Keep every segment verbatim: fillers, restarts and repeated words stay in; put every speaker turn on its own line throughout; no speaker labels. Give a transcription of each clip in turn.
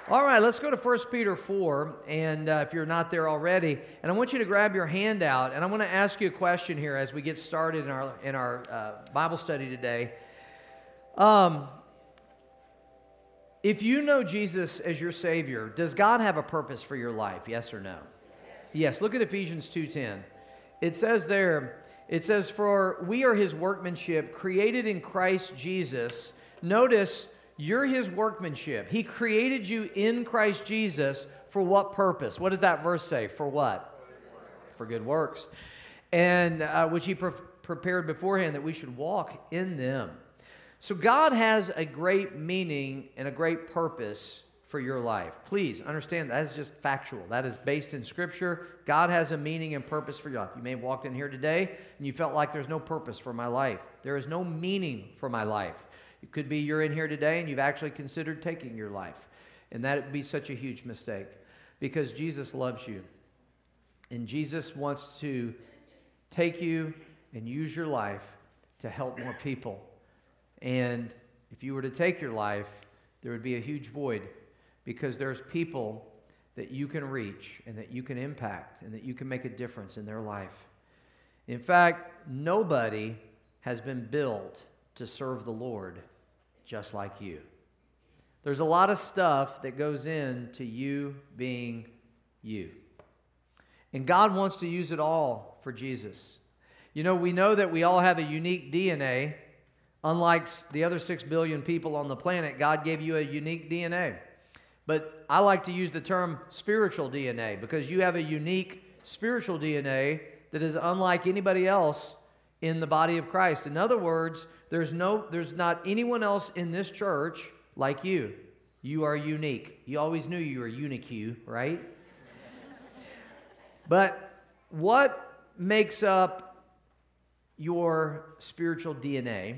All right, let's go to First Peter four, and uh, if you're not there already, and I want you to grab your handout, and I want to ask you a question here as we get started in our in our uh, Bible study today. Um, if you know Jesus as your Savior, does God have a purpose for your life, yes or no? Yes, look at Ephesians two ten. It says there, it says, "For we are His workmanship, created in Christ Jesus." Notice, you're His workmanship. He created you in Christ Jesus for what purpose? What does that verse say? For what? For good works. And uh, which He pre- prepared beforehand that we should walk in them. So God has a great meaning and a great purpose for your life. Please understand that is just factual. That is based in Scripture. God has a meaning and purpose for your life. You may have walked in here today and you felt like there's no purpose for my life. There is no meaning for my life. It could be you're in here today and you've actually considered taking your life. And that would be such a huge mistake because Jesus loves you. And Jesus wants to take you and use your life to help more people. And if you were to take your life, there would be a huge void because there's people that you can reach and that you can impact and that you can make a difference in their life. In fact, nobody has been built to serve the Lord just like you. There's a lot of stuff that goes into you being you. And God wants to use it all for Jesus. You know, we know that we all have a unique D N A. Unlike the other six billion people on the planet, God gave you a unique D N A. But I like to use the term spiritual D N A because you have a unique spiritual D N A that is unlike anybody else in the body of Christ. In other words, there's no, there's not anyone else in this church like you. You are unique. You always knew you were unique, you, right? But what makes up your spiritual D N A?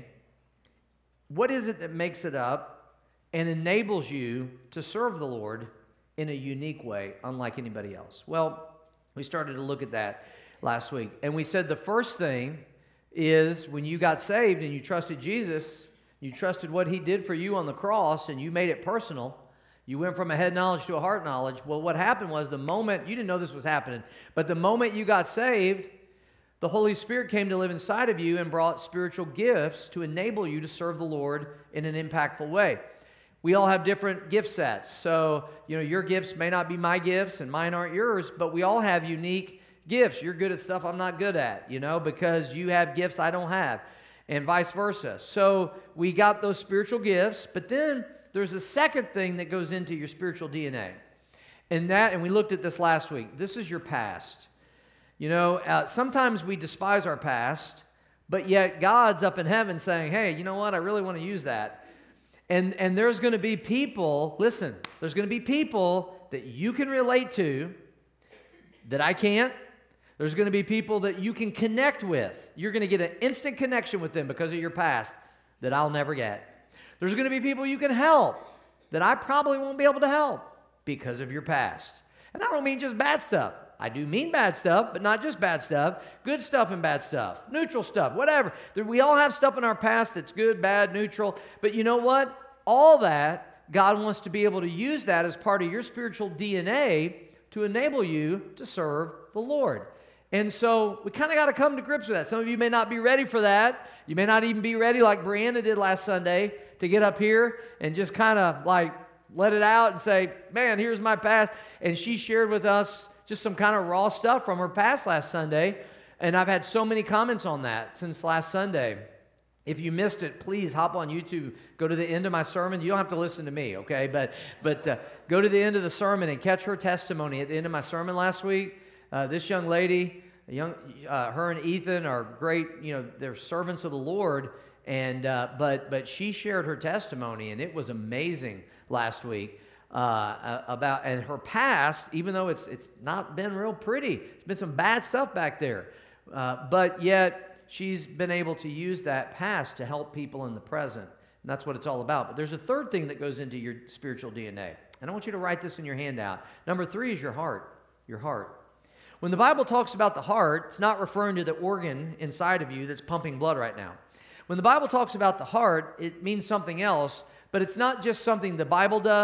What is it that makes it up and enables you to serve the Lord in a unique way, unlike anybody else? Well, we started to look at that last week. And we said the first thing is when you got saved and you trusted Jesus, you trusted what He did for you on the cross and you made it personal. You went from a head knowledge to a heart knowledge. Well, what happened was the moment, you didn't know this was happening, but the moment you got saved, the Holy Spirit came to live inside of you and brought spiritual gifts to enable you to serve the Lord in an impactful way. We all have different gift sets. So, you know, your gifts may not be my gifts and mine aren't yours, but we all have unique gifts. You're good at stuff I'm not good at, you know, because you have gifts I don't have, and vice versa. So we got those spiritual gifts, but then there's a second thing that goes into your spiritual D N A. And that, and we looked at this last week, this is your past. You know, uh, sometimes we despise our past, but yet God's up in heaven saying, hey, you know what, I really want to use that. And, and there's going to be people, listen, there's going to be people that you can relate to that I can't. There's going to be people that you can connect with. You're going to get an instant connection with them because of your past that I'll never get. There's going to be people you can help that I probably won't be able to help because of your past. And I don't mean just bad stuff. I do mean bad stuff, but not just bad stuff. Good stuff and bad stuff. Neutral stuff, whatever. We all have stuff in our past that's good, bad, neutral. But you know what? All that, God wants to be able to use that as part of your spiritual D N A to enable you to serve the Lord. And so we kind of got to come to grips with that. Some of you may not be ready for that. You may not even be ready like Brianna did last Sunday to get up here and just kind of like let it out and say, man, here's my past. And she shared with us just some kind of raw stuff from her past last Sunday. And I've had so many comments on that since last Sunday. If you missed it, please hop on YouTube. Go to the end of my sermon. You don't have to listen to me, okay? But but uh, go to the end of the sermon and catch her testimony at the end of my sermon last week. Uh, this young lady, young, uh, her and Ethan are great. You know, they're servants of the Lord. And uh, but but she shared her testimony, and it was amazing last week uh, about and her past. Even though it's it's not been real pretty, it's been some bad stuff back there. Uh, but yet she's been able to use that past to help people in the present. And that's what it's all about. But there's a third thing that goes into your spiritual D N A. And I want you to write this in your handout. Number three is your heart. Your heart. When the Bible talks about the heart, it's not referring to the organ inside of you that's pumping blood right now. When the Bible talks about the heart, it means something else, but it's not just something the Bible does,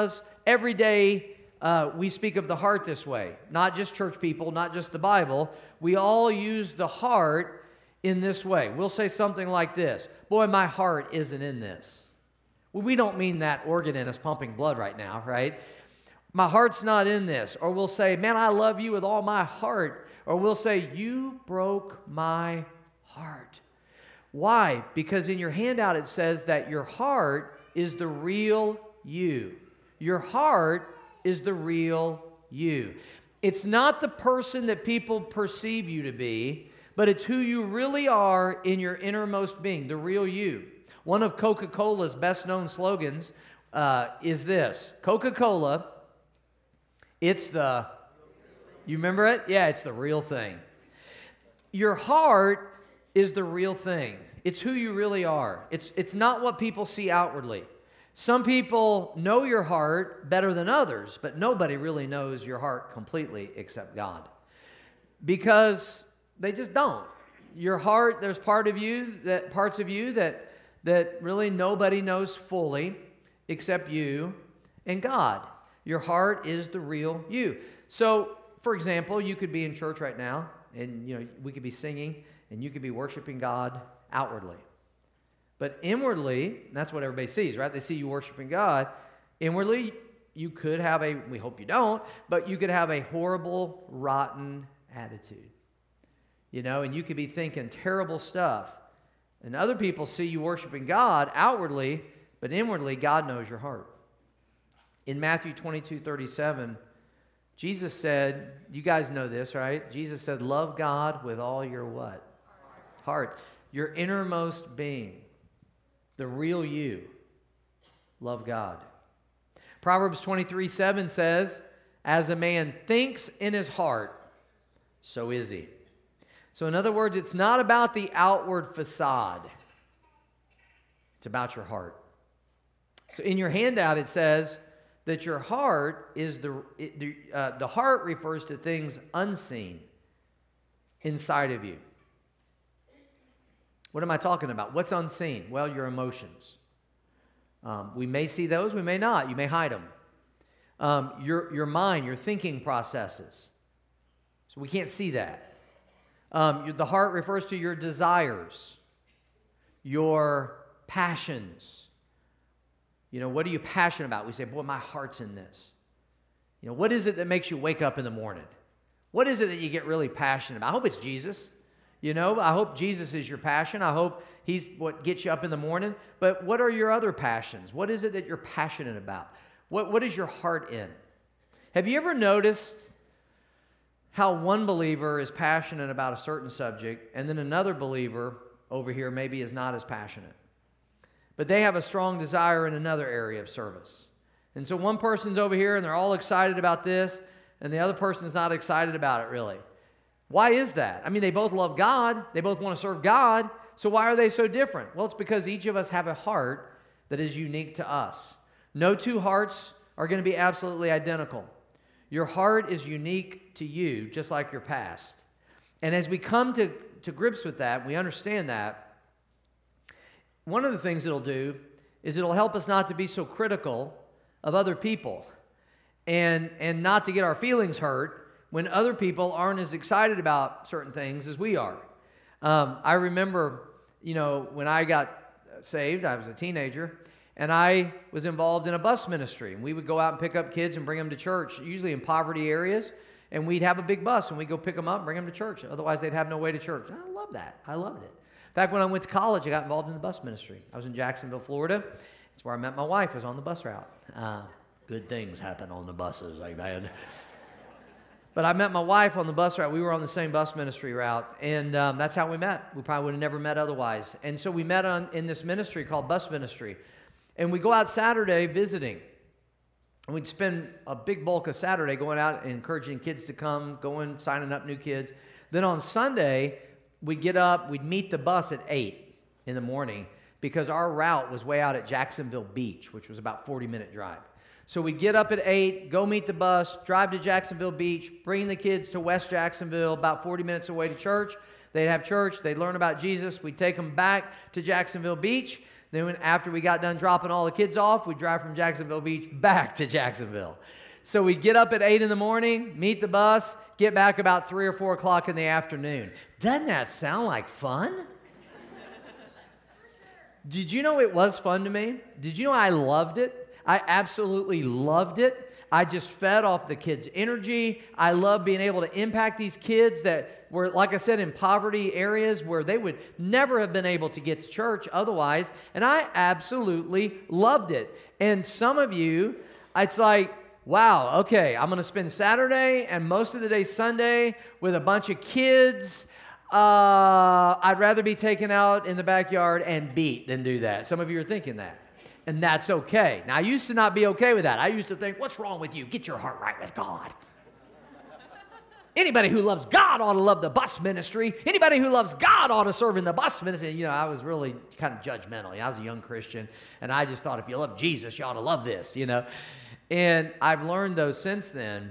every day uh, we speak of the heart this way. Not just church people, not just the Bible. We all use the heart in this way. We'll say something like this: boy, my heart isn't in this. Well, we don't mean that organ in us pumping blood right now, right? My heart's not in this. Or we'll say, man, I love you with all my heart. Or we'll say, you broke my heart. Why? Because in your handout it says that your heart is the real you. Your heart is the real you. It's not the person that people perceive you to be, but it's who you really are in your innermost being, the real you. One of Coca-Cola's best-known slogans uh, is this: Coca-Cola, it's the, you remember it? Yeah, it's the real thing. Your heart is the real thing. It's who you really are. It's, it's not what people see outwardly. Some people know your heart better than others, but nobody really knows your heart completely except God. Because they just don't. Your heart, there's part of you, that parts of you that, that really nobody knows fully except you and God. Your heart is the real you. So, for example, you could be in church right now, and you know we could be singing, and you could be worshiping God outwardly. But inwardly, that's what everybody sees, right? They see you worshiping God. Inwardly, you could have a, we hope you don't, but you could have a horrible, rotten attitude. You know, and you could be thinking terrible stuff. And other people see you worshiping God outwardly, but inwardly, God knows your heart. In Matthew twenty-two thirty-seven, Jesus said, you guys know this, right? Jesus said, love God with all your what? Heart. Your innermost being. The real you. Love God. Proverbs twenty-three seven says, as a man thinks in his heart, so is he. So in other words, it's not about the outward facade. It's about your heart. So in your handout it says that your heart is the, it, the, uh, the heart refers to things unseen inside of you. What am I talking about? What's unseen? Well, your emotions. Um, we may see those, we may not. You may hide them. Um, your, your mind, your thinking processes. So we can't see that. Um, the heart refers to your desires, your passions. You know, what are you passionate about? We say, boy, my heart's in this. You know, what is it that makes you wake up in the morning? What is it that you get really passionate about? I hope it's Jesus. You know, I hope Jesus is your passion. I hope he's what gets you up in the morning. But what are your other passions? What is it that you're passionate about? What, what is your heart in? Have you ever noticed how one believer is passionate about a certain subject and then another believer over here maybe is not as passionate? But they have a strong desire in another area of service. And so one person's over here and they're all excited about this, and the other person's not excited about it really. Why is that? I mean, they both love God. They both want to serve God. So why are they so different? Well, it's because each of us have a heart that is unique to us. No two hearts are going to be absolutely identical. Your heart is unique to you, just like your past. And as we come to, to grips with that, we understand that, one of the things it'll do is it'll help us not to be so critical of other people and, and not to get our feelings hurt when other people aren't as excited about certain things as we are. Um, I remember, you know, when I got saved, I was a teenager, and I was involved in a bus ministry. And we would go out and pick up kids and bring them to church, usually in poverty areas. And we'd have a big bus, and we'd go pick them up and bring them to church. Otherwise, they'd have no way to church. I love that. I loved it. In fact, when I went to college, I got involved in the bus ministry. I was in Jacksonville, Florida. That's where I met my wife. I was on the bus route. Uh, good things happen on the buses, amen. But I met my wife on the bus route. We were on the same bus ministry route, and um, that's how we met. We probably would have never met otherwise. And so we met on, in this ministry called bus ministry. And we go out Saturday visiting. And we'd spend a big bulk of Saturday going out and encouraging kids to come, going, signing up new kids. Then on Sunday, we'd get up, we'd meet the bus at eight in the morning because our route was way out at Jacksonville Beach, which was about a forty-minute drive. So we'd get up at eight, go meet the bus, drive to Jacksonville Beach, bring the kids to West Jacksonville, about forty minutes away to church. They'd have church, they'd learn about Jesus. We'd take them back to Jacksonville Beach. Then when, after we got done dropping all the kids off, we'd drive from Jacksonville Beach back to Jacksonville. So we'd get up at eight in the morning, meet the bus, get back about three or four o'clock in the afternoon. Doesn't that sound like fun? Did you know it was fun to me? Did you know I loved it? I absolutely loved it. I just fed off the kids' energy. I love being able to impact these kids that were, like I said, in poverty areas where they would never have been able to get to church otherwise. And I absolutely loved it. And some of you, it's like, wow, okay, I'm going to spend Saturday and most of the day Sunday with a bunch of kids. Uh, I'd rather be taken out in the backyard and beat than do that. Some of you are thinking that. And that's okay. Now, I used to not be okay with that. I used to think, what's wrong with you? Get your heart right with God. Anybody who loves God ought to love the bus ministry. Anybody who loves God ought to serve in the bus ministry. You know, I was really kind of judgmental. You know, I was a young Christian, and I just thought if you love Jesus, you ought to love this, you know. And I've learned, though, since then,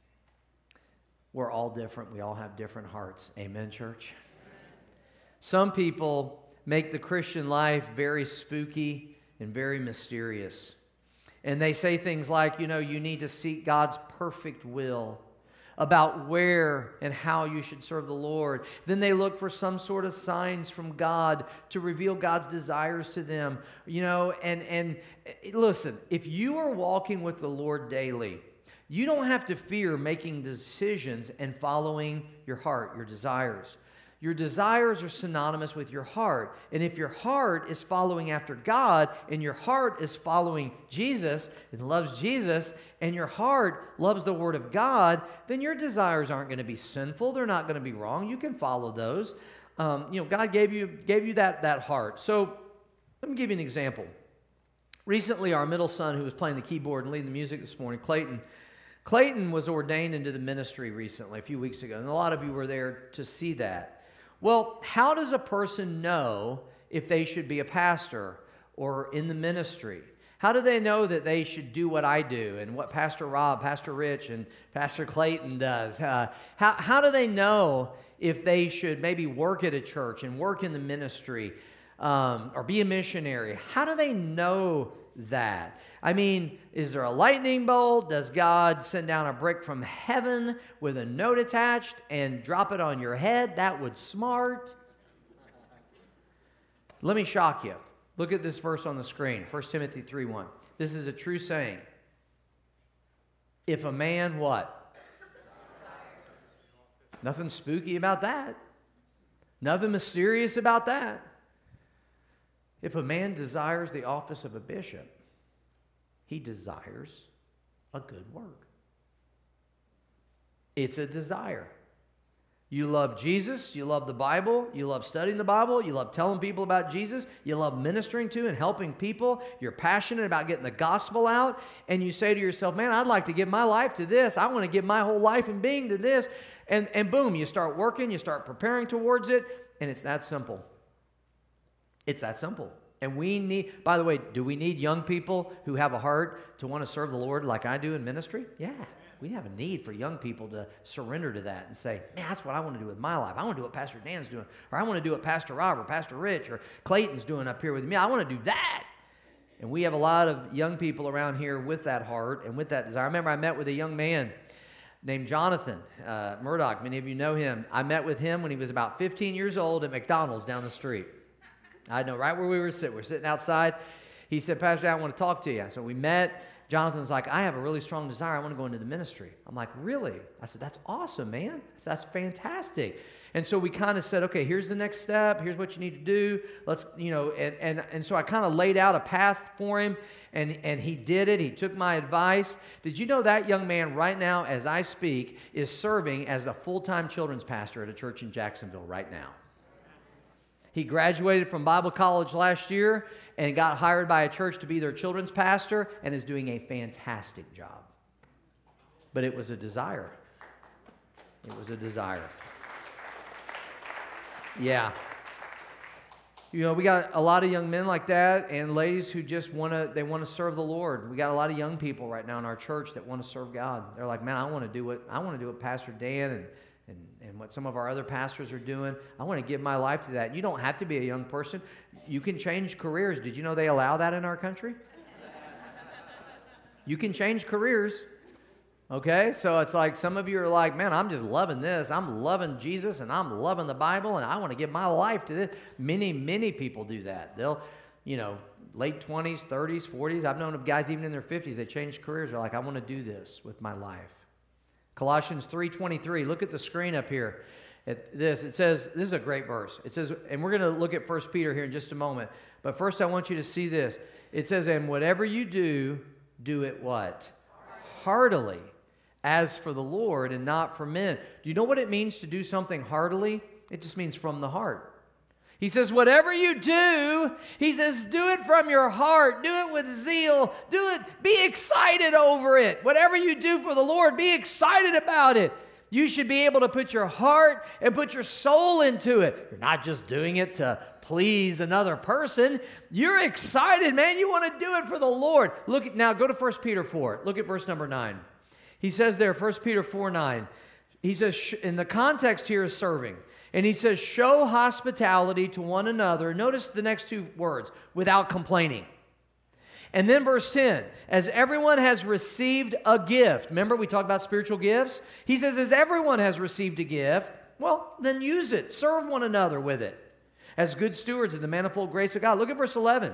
we're all different. We all have different hearts. Amen, church? Some people make the Christian life very spooky and very mysterious. And they say things like, you know, you need to seek God's perfect will about where and how you should serve the Lord. Then they look for some sort of signs from God to reveal God's desires to them. You know, and, and listen, if you are walking with the Lord daily, you don't have to fear making decisions and following your heart, your desires. Your desires are synonymous with your heart. And if your heart is following after God and your heart is following Jesus and loves Jesus and your heart loves the Word of God, then your desires aren't going to be sinful. They're not going to be wrong. You can follow those. Um, you know, God gave you, gave you that, that heart. So let me give you an example. Recently, our middle son, who was playing the keyboard and leading the music this morning, Clayton, Clayton was ordained into the ministry recently, a few weeks ago. And a lot of you were there to see that. Well, how does a person know if they should be a pastor or in the ministry? How do they know that they should do what I do and what Pastor Rob, Pastor Rich, and Pastor Clayton does? Uh, how, how do they know if they should maybe work at a church and work in the ministry um, or be a missionary? How do they know that? I mean, is there a lightning bolt? Does God send down a brick from heaven with a note attached and drop it on your head? That would smart. Let me shock you. Look at this verse on the screen, First Timothy three one. This is a true saying. If a man what? Nothing spooky about that. Nothing mysterious about that. If a man desires the office of a bishop, he desires a good work. It's a desire. You love Jesus, you love the Bible, you love studying the Bible, you love telling people about Jesus, you love ministering to and helping people, you're passionate about getting the gospel out, and you say to yourself, man, I'd like to give my life to this. I want to give my whole life and being to this. And, and boom, you start working, you start preparing towards it, and it's that simple. It's that simple. And we need, by the way, do we need young people who have a heart to want to serve the Lord like I do in ministry? Yeah, we have a need for young people to surrender to that and say, man, that's what I want to do with my life. I want to do what Pastor Dan's doing, or I want to do what Pastor Rob or Pastor Rich or Clayton's doing up here with me. I want to do that. And we have a lot of young people around here with that heart and with that desire. I remember I met with a young man named Jonathan uh, Murdoch. Many of you know him. I met with him when he was about fifteen years old at McDonald's down the street. I know right where we were sitting. We're sitting outside. He said, Pastor, I want to talk to you. So we met. Jonathan's like, I have a really strong desire. I want to go into the ministry. I'm like, really? I said, that's awesome, man. I said, that's fantastic. And so we kind of said, okay, here's the next step. Here's what you need to do. Let's, you know, and and, and so I kind of laid out a path for him, and, and he did it. He took my advice. Did you know that young man right now, as I speak, is serving as a full-time children's pastor at a church in Jacksonville right now? He graduated from Bible college last year and got hired by a church to be their children's pastor and is doing a fantastic job. But it was a desire. It was a desire. Yeah. You know, we got a lot of young men like that and ladies who just want to, they want to serve the Lord. We got a lot of young people right now in our church that want to serve God. They're like, man, I want to do what, I want to do what Pastor Dan and and, and what some of our other pastors are doing. I want to give my life to that. You don't have to be a young person. You can change careers. Did you know they allow that in our country? You can change careers. Okay, so it's like some of you are like, man, I'm just loving this. I'm loving Jesus, and I'm loving the Bible, and I want to give my life to this. Many, many people do that. They'll, you know, late twenties, thirties, forties. I've known of guys even in their fifties, they change careers. They're like, I want to do this with my life. Colossians three twenty-three, look at the screen up here. At this, it says, this is a great verse. It says, and we're going to look at First Peter here in just a moment. But first I want you to see this. It says, and whatever you do, do it what? Heartily, as for the Lord and not for men. Do you know what it means to do something heartily? It just means from the heart. He says, whatever you do, he says, do it from your heart. Do it with zeal. Do it. Be excited over it. Whatever you do for the Lord, be excited about it. You should be able to put your heart and put your soul into it. You're not just doing it to please another person. You're excited, man. You want to do it for the Lord. Look at now, go to First Peter four. Look at verse number nine. He says there, First Peter four nine, he says, in the context here is serving. And he says, show hospitality to one another. Notice the next two words, without complaining. And then verse ten, as everyone has received a gift. Remember we talked about spiritual gifts? He says, as everyone has received a gift, well, then use it. Serve one another with it as good stewards of the manifold grace of God. Look at verse eleven.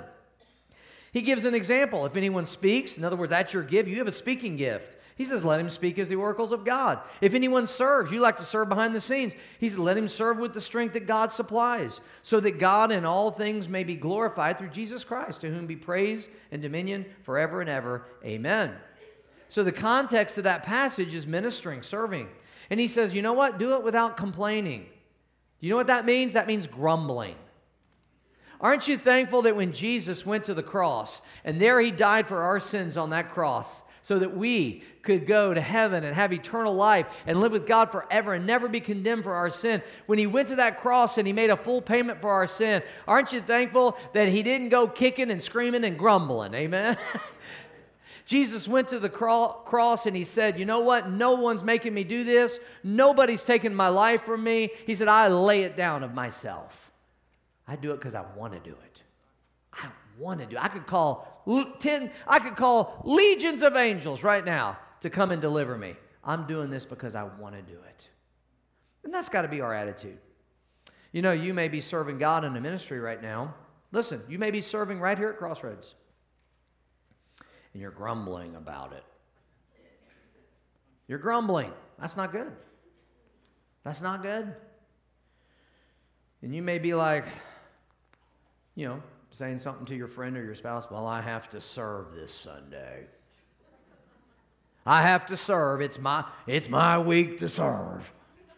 He gives an example. If anyone speaks, in other words, that's your gift, you have a speaking gift. He says, let him speak as the oracles of God. If anyone serves, you like to serve behind the scenes. He says, let him serve with the strength that God supplies, so that God in all things may be glorified through Jesus Christ, to whom be praise and dominion forever and ever. Amen. So the context of that passage is ministering, serving. And he says, you know what? Do it without complaining. You know what that means? That means grumbling. Aren't you thankful that when Jesus went to the cross, and there he died for our sins on that cross, so that we could go to heaven and have eternal life and live with God forever and never be condemned for our sin. When he went to that cross and he made a full payment for our sin, aren't you thankful that he didn't go kicking and screaming and grumbling? Amen? Jesus went to the cro- cross and he said, you know what? No one's making me do this. Nobody's taking my life from me. He said, I lay it down of myself. I do it because I want to do it. I want to do it. I could call ten, I could call legions of angels right now to come and deliver me. I'm doing this because I want to do it. And that's got to be our attitude. You know, you may be serving God in a ministry right now. Listen, you may be serving right here at Crossroads. And you're grumbling about it. You're grumbling. That's not good. That's not good. And you may be like, you know, saying something to your friend or your spouse, well, I have to serve this Sunday. I have to serve. It's my, it's my week to serve.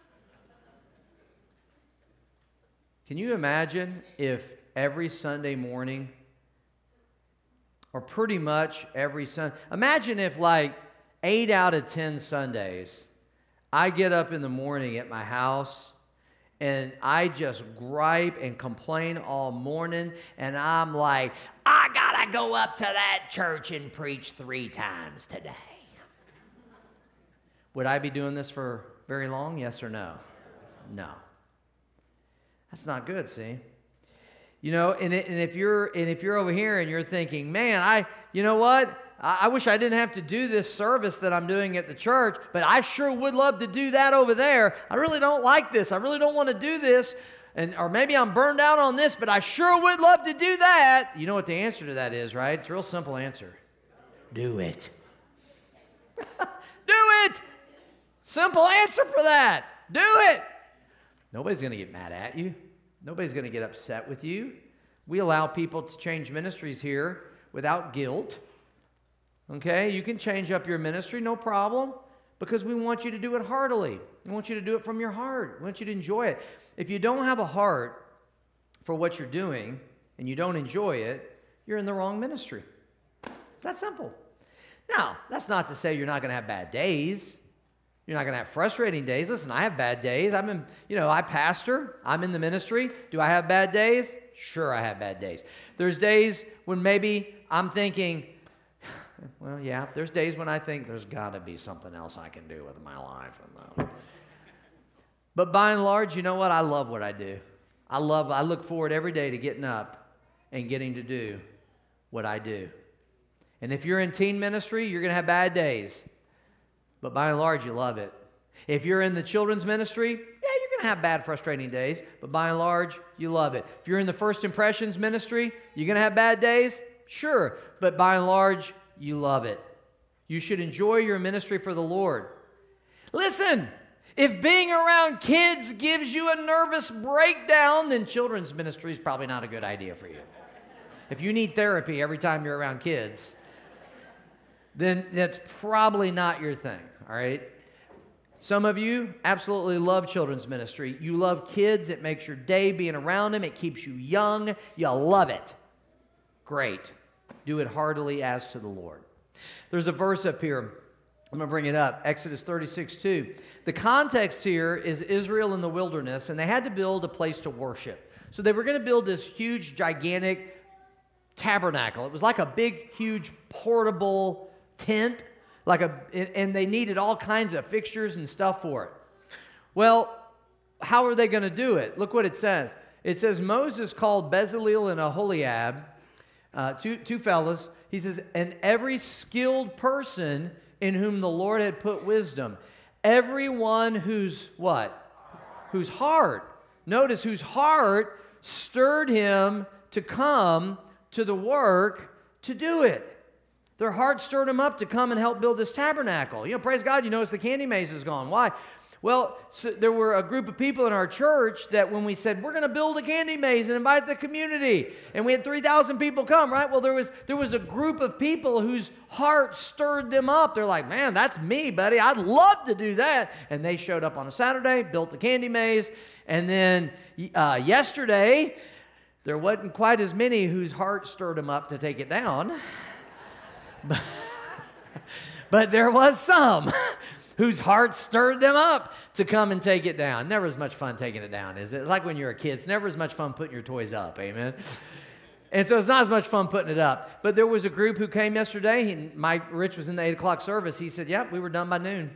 Can you imagine if every Sunday morning, or pretty much every Sunday, imagine if like eight out of ten Sundays, I get up in the morning at my house and I just gripe and complain all morning, and I'm like, I gotta go up to that church and preach three times today. Would I be doing this for very long? Yes or no? No. That's not good, see? You know, and, it, and if you're and if you're over here and you're thinking, man, I, you know what? I, I wish I didn't have to do this service that I'm doing at the church, but I sure would love to do that over there. I really don't like this. I really don't want to do this. And or maybe I'm burned out on this, but I sure would love to do that. You know what the answer to that is, right? It's a real simple answer. Do it. Do it. Simple answer for that. Do it. Nobody's going to get mad at you. Nobody's going to get upset with you. We allow people to change ministries here without guilt. Okay? You can change up your ministry, no problem, because we want you to do it heartily. We want you to do it from your heart. We want you to enjoy it. If you don't have a heart for what you're doing and you don't enjoy it, you're in the wrong ministry. It's that simple. Now, that's not to say you're not going to have bad days. You're not going to have frustrating days. Listen, I have bad days. I'm in, you know, I pastor. I'm in the ministry. Do I have bad days? Sure, I have bad days. There's days when maybe I'm thinking, well, yeah, there's days when I think there's got to be something else I can do with my life. But by and large, you know what? I love what I do. I love, I look forward every day to getting up and getting to do what I do. And if you're in teen ministry, you're going to have bad days. But by and large, you love it. If you're in the children's ministry, yeah, you're going to have bad, frustrating days. But by and large, you love it. If you're in the First Impressions ministry, you're going to have bad days? Sure. But by and large, you love it. You should enjoy your ministry for the Lord. Listen, if being around kids gives you a nervous breakdown, then children's ministry is probably not a good idea for you. If you need therapy every time you're around kids, then that's probably not your thing, all right? Some of you absolutely love children's ministry. You love kids. It makes your day being around them. It keeps you young. You love it. Great. Do it heartily as to the Lord. There's a verse up here. I'm going to bring it up. Exodus thirty-six two. The context here is Israel in the wilderness, and they had to build a place to worship. So they were going to build this huge, gigantic tabernacle. It was like a big, huge, portable tent, like a, and they needed all kinds of fixtures and stuff for it. Well, how are they going to do it? Look what it says. It says, Moses called Bezalel and Aholiab, uh, two, two fellas. He says, and every skilled person in whom the Lord had put wisdom. Everyone whose what? Whose heart. Notice whose heart stirred him to come to the work to do it. Their heart stirred them up to come and help build this tabernacle. You know, praise God, you notice the candy maze is gone. Why? Well, so there were a group of people in our church that when we said, we're going to build a candy maze and invite the community, and we had three thousand people come, right? Well, there was there was a group of people whose heart stirred them up. They're like, man, that's me, buddy. I'd love to do that. And they showed up on a Saturday, built the candy maze, and then uh, yesterday, there wasn't quite as many whose heart stirred them up to take it down. But, but there was some whose heart stirred them up to come and take it down. Never as much fun taking it down, is it? It's like when you're a kid. It's never as much fun putting your toys up, amen? And so it's not as much fun putting it up. But there was a group who came yesterday, and Mike Rich was in the eight o'clock service. He said, yep, we were done by noon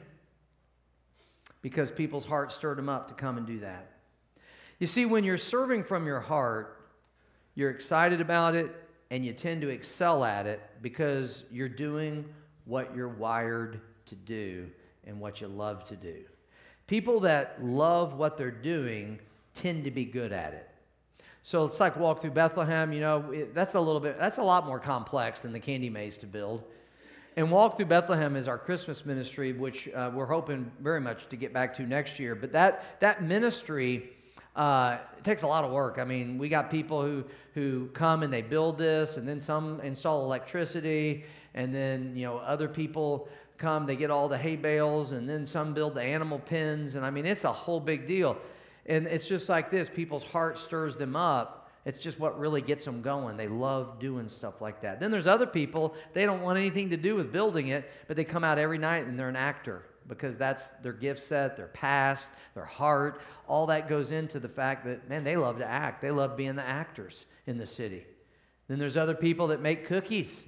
because people's hearts stirred them up to come and do that. You see, when you're serving from your heart, you're excited about it, and you tend to excel at it because you're doing what you're wired to do and what you love to do. People that love what they're doing tend to be good at it. So it's like Walk Through Bethlehem, you know, it, that's a little bit, that's a lot more complex than the candy maze to build. And Walk Through Bethlehem is our Christmas ministry, which uh, we're hoping very much to get back to next year. But that that ministry, Uh, it takes a lot of work. I mean, we got people who, who come and they build this, and then some install electricity, and then, you know, other people come, they get all the hay bales, and then some build the animal pens, and I mean, it's a whole big deal. And it's just like this. People's heart stirs them up. It's just what really gets them going. They love doing stuff like that. Then there's other people, they don't want anything to do with building it, but they come out every night and they're an actor, because that's their gift set, their past, their heart. All that goes into the fact that, man, they love to act. They love being the actors in the city. Then there's other people that make cookies.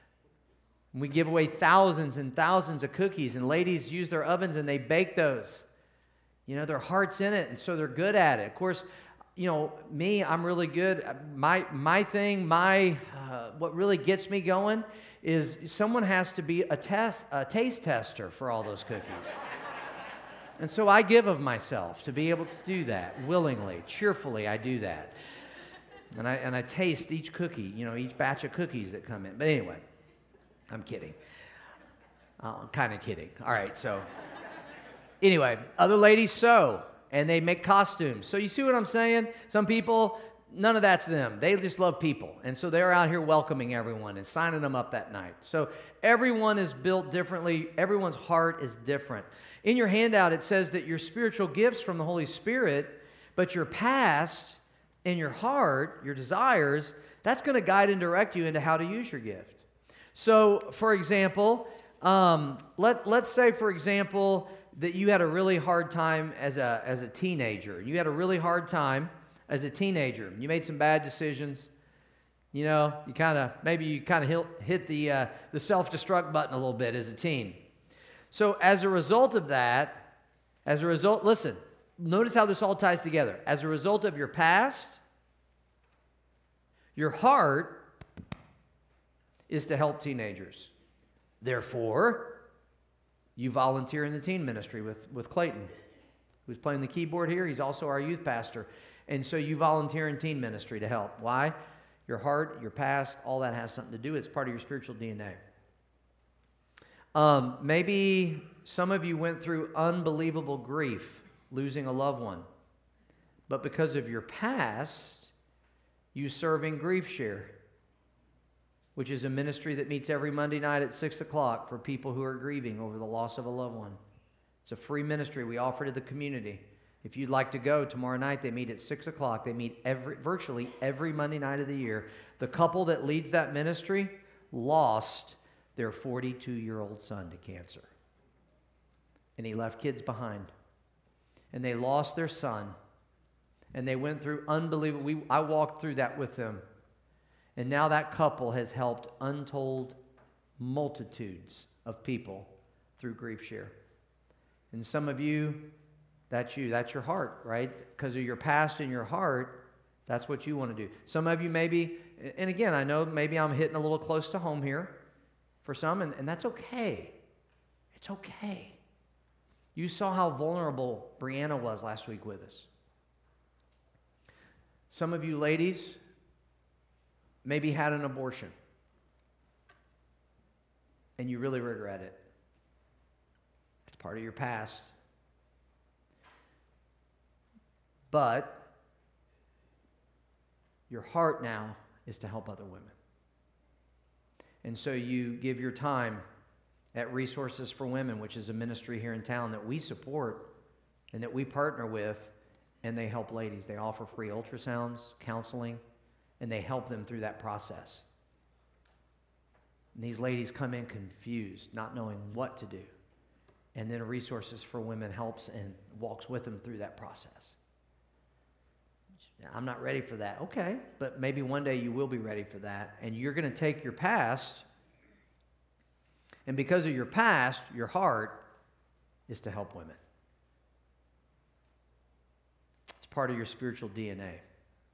We give away thousands and thousands of cookies, and ladies use their ovens and they bake those. You know, their heart's in it, and so they're good at it. Of course, you know, me, I'm really good. My my thing, my uh, what really gets me going is someone has to be a test, a taste tester for all those cookies. And so I give of myself to be able to do that willingly, cheerfully. I do that, and I and I taste each cookie, you know, each batch of cookies that come in. But anyway, I'm kidding. Uh, I'm kind of kidding. All right, so anyway, other ladies sew and they make costumes. So you see what I'm saying? Some people, none of that's them. They just love people. And so they're out here welcoming everyone and signing them up that night. So everyone is built differently. Everyone's heart is different. In your handout, it says that your spiritual gifts from the Holy Spirit, but your past and your heart, your desires, that's going to guide and direct you into how to use your gift. So, for example, um, let, let's say, for example, that you had a really hard time as a, as a teenager. You had a really hard time as a teenager. You made some bad decisions. You know, you kind of, maybe you kind of hit, hit the, uh, the self-destruct button a little bit as a teen. So as a result of that, as a result, listen, notice how this all ties together. As a result of your past, your heart is to help teenagers. Therefore, you volunteer in the teen ministry with, with Clayton, who's playing the keyboard here. He's also our youth pastor. And so you volunteer in teen ministry to help. Why? Your heart, your past, all that has something to do. It's part of your spiritual D N A. Um, maybe some of you went through unbelievable grief, losing a loved one. But because of your past, you serve in Grief Share, which is a ministry that meets every Monday night at six o'clock for people who are grieving over the loss of a loved one. It's a free ministry we offer to the community. If you'd like to go, tomorrow night they meet at six o'clock. They meet every, virtually every Monday night of the year. The couple that leads that ministry lost their forty-two-year-old son to cancer. And he left kids behind. And they lost their son. And they went through unbelievable... We, I walked through that with them. And now that couple has helped untold multitudes of people through Grief Share. And some of you, that's you. That's your heart, right? Because of your past and your heart, that's what you want to do. Some of you maybe, and again, I know maybe I'm hitting a little close to home here for some, and, and that's okay. It's okay. You saw how vulnerable Brianna was last week with us. Some of you ladies maybe had an abortion, and you really regret it. It's part of your past. But your heart now is to help other women. And so you give your time at Resources for Women, which is a ministry here in town that we support and that we partner with, and they help ladies. They offer free ultrasounds, counseling, and they help them through that process. And these ladies come in confused, not knowing what to do. And then Resources for Women helps and walks with them through that process. I'm not ready for that. Okay, but maybe one day you will be ready for that. And you're going to take your past, and because of your past, your heart is to help women. It's part of your spiritual D N A.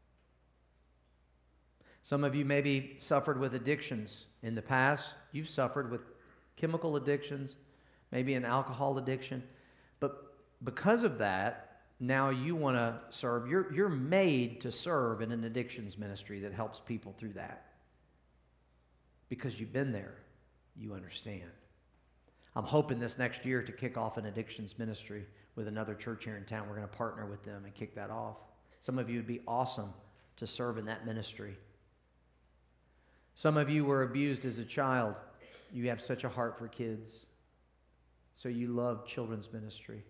Some of you maybe suffered with addictions in the past. You've suffered with chemical addictions, maybe an alcohol addiction. But because of that, now you want to serve. You're, you're made to serve in an addictions ministry that helps people through that. Because you've been there. You understand. I'm hoping this next year to kick off an addictions ministry with another church here in town. We're going to partner with them and kick that off. Some of you would be awesome to serve in that ministry. Some of you were abused as a child. You have such a heart for kids. So you love children's ministry.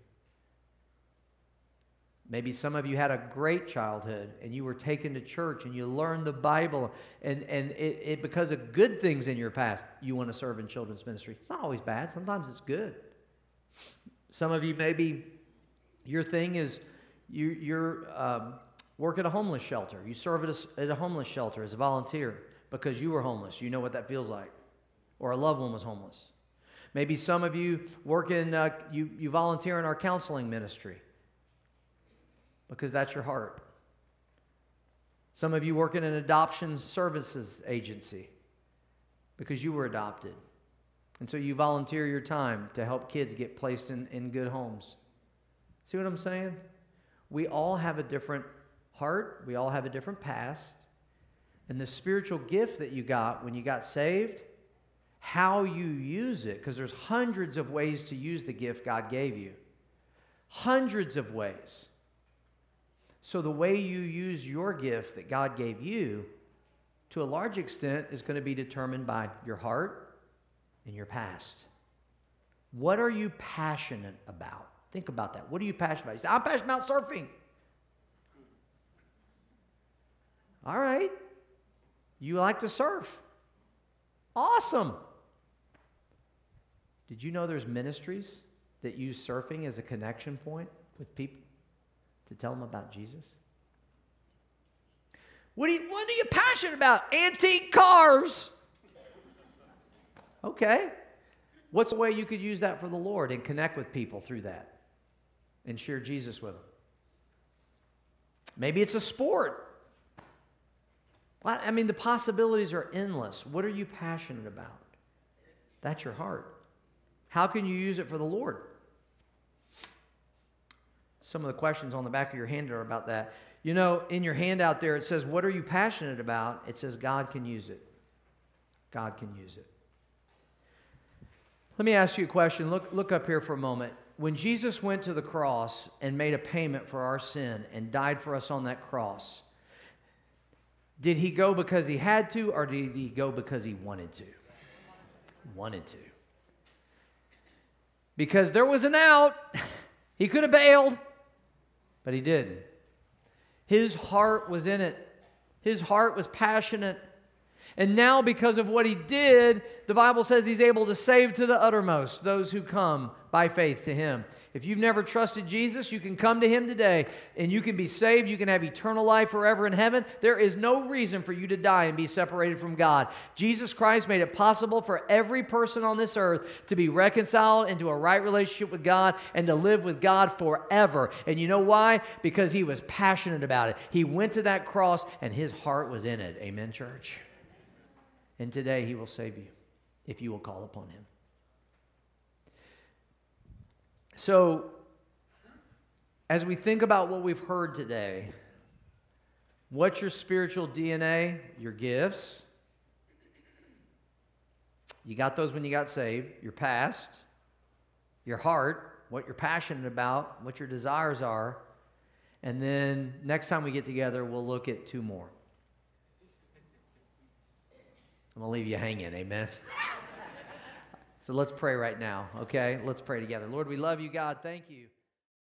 Maybe some of you had a great childhood and you were taken to church and you learned the Bible, and, and it, it because of good things in your past, you want to serve in children's ministry. It's not always bad. Sometimes it's good. Some of you, maybe your thing is you, you're um, work at a homeless shelter. You serve at a, at a homeless shelter as a volunteer because you were homeless. You know what that feels like. Or a loved one was homeless. Maybe some of you work in, uh, you, you volunteer in our counseling ministry, because that's your heart. Some of you work in an adoption services agency because you were adopted. And so you volunteer your time to help kids get placed in, in good homes. See what I'm saying? We all have a different heart. We all have a different past. And the spiritual gift that you got when you got saved, how you use it, because there's hundreds of ways to use the gift God gave you. Hundreds of ways. So the way you use your gift that God gave you, to a large extent, is going to be determined by your heart and your past. What are you passionate about? Think about that. What are you passionate about? You say, I'm passionate about surfing. All right. You like to surf. Awesome. Did you know there's ministries that use surfing as a connection point with people? To tell them about Jesus? What are you, what are you passionate about? Antique cars. Okay. What's a way you could use that for the Lord and connect with people through that and share Jesus with them? Maybe it's a sport. Well, I mean, the possibilities are endless. What are you passionate about? That's your heart. How can you use it for the Lord? Some of the questions on the back of your hand are about that. You know, in your handout there, it says, what are you passionate about? It says, God can use it. God can use it. Let me ask you a question. Look, look up here for a moment. When Jesus went to the cross and made a payment for our sin and died for us on that cross, did he go because he had to, or did he go because he wanted to? Wanted to. Because there was an out. He could have bailed, but he didn't. His heart was in it. His heart was passionate. And now, because of what he did, the Bible says he's able to save to the uttermost those who come by faith to him. If you've never trusted Jesus, you can come to him today and you can be saved. You can have eternal life forever in heaven. There is no reason for you to die and be separated from God. Jesus Christ made it possible for every person on this earth to be reconciled into a right relationship with God and to live with God forever. And you know why? Because he was passionate about it. He went to that cross and his heart was in it. Amen, church? And today he will save you if you will call upon him. So, as we think about what we've heard today, what's your spiritual D N A? Your gifts. You got those when you got saved. Your past. Your heart, what you're passionate about, what your desires are. And then next time we get together, we'll look at two more. I'm going to leave you hanging, amen? So let's pray right now, okay? Let's pray together. Lord, we love you, God. Thank you.